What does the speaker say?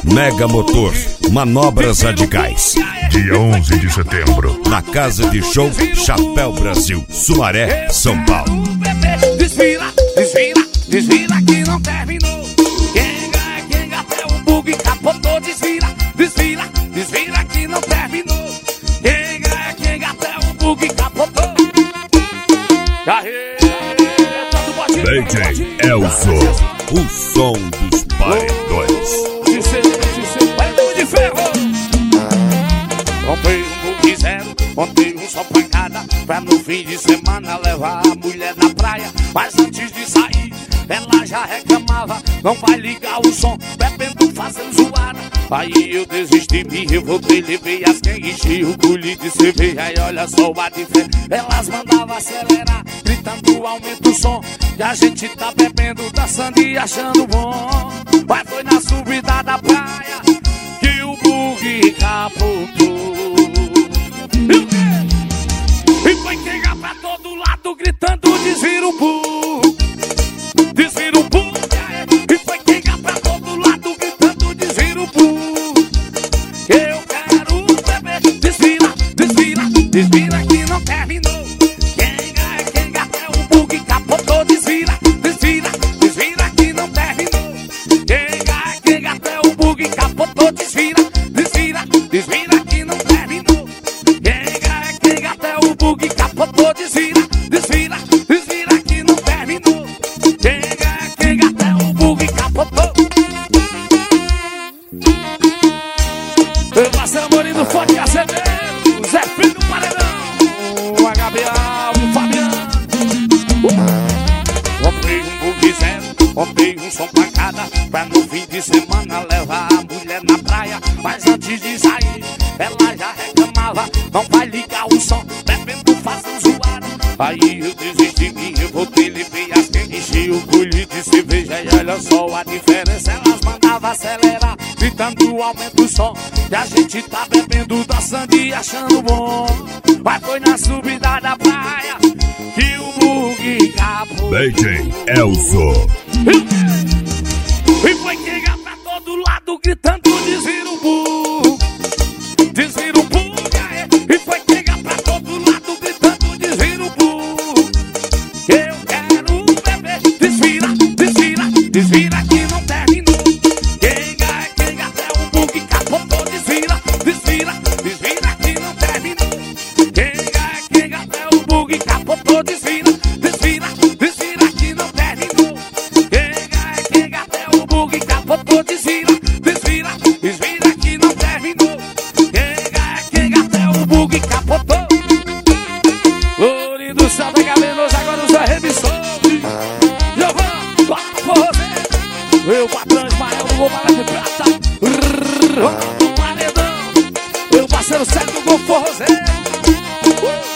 Mega Motor, manobras radicais. Dia 11 de setembro. Na Casa de Show Chapéu Brasil, Sumaré, São Paulo. Desvira, desvira, desvira que não terminou. Quem até o bug capotou. Desvira, desvira, desvira que não terminou. Quem até o bug capotou. DJ Elzo, o som dos paredões. Paredão de ferro. Comprei um bug zero, montei um só pancada, pra no fim de semana levar a mulher na praia. Mas antes de sair, ela já reclamava: não vai ligar o som, bebendo fazendo zoada. Aí eu desisti, me revoltei, levei as quem enchi o culho de cerveja. E olha só a diferença, elas mandavam acelerar, gritando aumenta o som, que a gente tá bebendo, dançando e achando bom. Mas foi na subida da praia que o bug capotou. E foi pegar pra todo lado, gritando desvira o bug, desvira o bug. E foi pegar pra todo lado, gritando desvira o bug. Eu quero beber, desvira, desvira, desvira que não terminou. Quem até o bug capotou. Desvira, desvira, desvira que não terminou. Quem até o bug capotou. Desvira, desvira, desvira que não terminou. Quem até o bug capotou. Desvira, desvira, desvira que não terminou. Quem até o bug capotou. Eu gosto Amorim do Forte Acevedo, Zé Filho do Paredão, o HBA, o Fabiano. Comprei um bug zero, comprei um som pancada, pra no fim de semana levar a mulher na praia. Mas antes de sair, ela já reclamava: não vai ligar o som, bebendo fazendo zoada. Aí eu desisti, me revoltei, levei as quem enchi o culho de cerveja. E olha só a diferença, elas mandavam acelerar, gritando aumenta o som, que a gente tá bebendo, dançando e achando bom. Mas foi na subida da praia que o bug capotou. DJ Elzo. E foi chegar pra todo lado, gritando desvira o bug, desvira o bug. E foi chegar pra todo lado, gritando desvira o bug. Eu quero beber, desvira, desvira, desvira que não terminou. Quem até o bug capotou. Desvira, desvira, desvira que não terminou. Quem até o bug capotou. Desvira, desvira, desvira que não terminou. Quem até o bug capotou. Desvira, desvira, desvira que não terminou. Quem até o bug capotou. Lourinho do céu da Venenoso, agora os arremissou. Giovanni, Forrozeiro, meu patrão Ismael do Gol Bala de Prata, do Paredão, meu parceiro Sérgio do Gol Forrozeiro.